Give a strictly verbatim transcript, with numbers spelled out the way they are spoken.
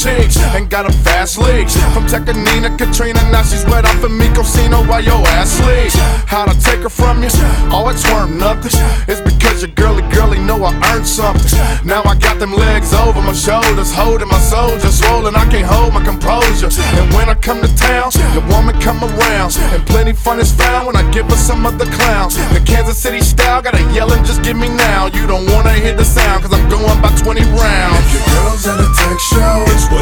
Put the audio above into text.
cheeks and got a fast leaks. From Tecanina, Katrina, now she's wet off of Micosino while your ass sleeps. How'd I take her from you? Oh, I swerve nothing. It's because your girly girly know I earned something. Now I got them legs over my shoulders, holding my soul just swollen. I can't hold my composure. And when I come to town, the woman come around, and plenty fun is found when I give her some other clowns. The Kansas City style, gotta yellin', just give me now. You don't wanna hear the sound, cause I'm going by twenty rounds. If your girl's at a tech show, it's what